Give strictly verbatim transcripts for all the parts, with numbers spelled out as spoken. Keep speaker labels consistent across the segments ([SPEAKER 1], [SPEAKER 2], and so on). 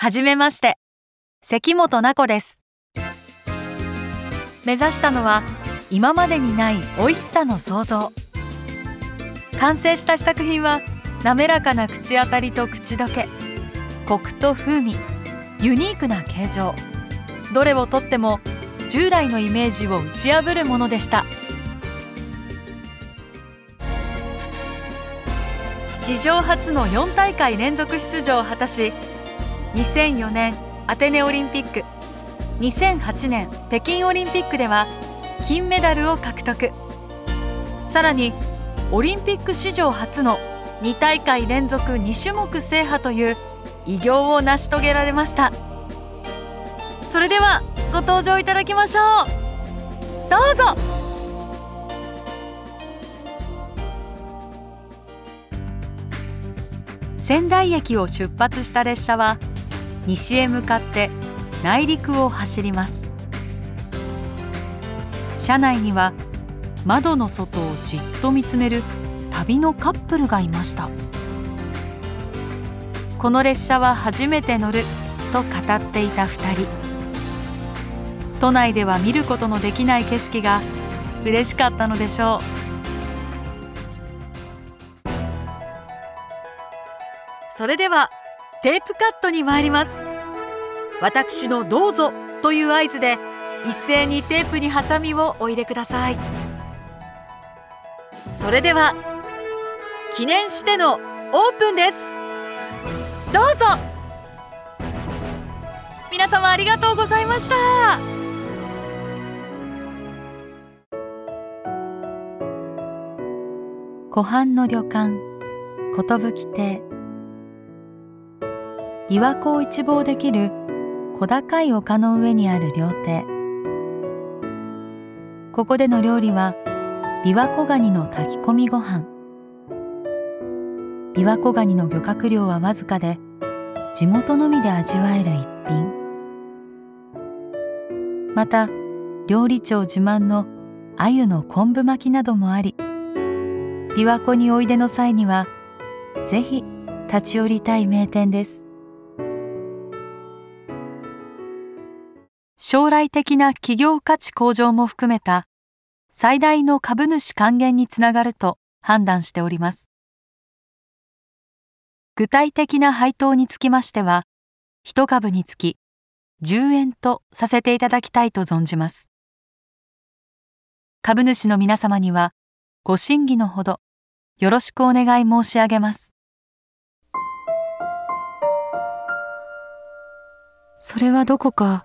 [SPEAKER 1] はじめまして、関本奈子です。目指したのは今までにない美味しさの創造。完成した試作品は滑らかな口当たりと口どけ、コクと風味、ユニークな形状、どれをとっても従来のイメージを打ち破るものでした。史上初のよん大会連続出場を果たし、にせんよねんアテネオリンピック、にせんはちねん北京オリンピックでは金メダルを獲得。さらにオリンピック史上初のに大会連続に種目制覇という偉業を成し遂げられました。それではご登場いただきましょう。どうぞ。仙台駅を出発した列車は西へ向かって内陸を走ります。車内には窓の外をじっと見つめる旅のカップルがいました。この列車は初めて乗ると語っていたふたり。都内では見ることのできない景色が嬉しかったのでしょう。それではテープカットに参ります。私のどうぞという合図で一斉にテープにハサミをお入れください。それでは記念してのオープンです。どうぞ。皆様ありがとうございました。湖畔の旅館寿亭。琵琶湖を一望できる小高い丘の上にある料亭。ここでの料理は琵琶湖ガニの炊き込みご飯。琵琶湖ガニの漁獲量はわずかで、地元のみで味わえる一品。また料理長自慢の鮎の昆布巻きなどもあり、琵琶湖においでの際にはぜひ立ち寄りたい名店です。将来的な企業価値向上も含めた最大の株主還元につながると判断しております。具体的な配当につきましては、一株につきじゅうえんとさせていただきたいと存じます。株主の皆様にはご審議のほどよろしくお願い申し上げます。それはどこか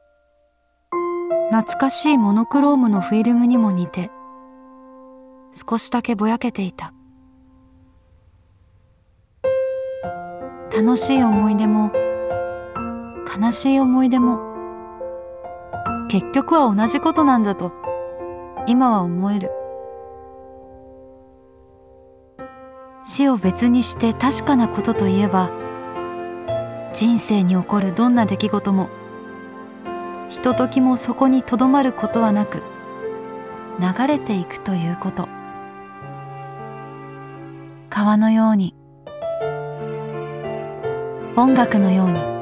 [SPEAKER 1] 懐かしいモノクロームのフィルムにも似て、少しだけぼやけていた。楽しい思い出も悲しい思い出も結局は同じことなんだと今は思える。死を別にして確かなことといえば、人生に起こるどんな出来事もひとときもそこにとどまることはなく流れていくということ。川のように、音楽のように。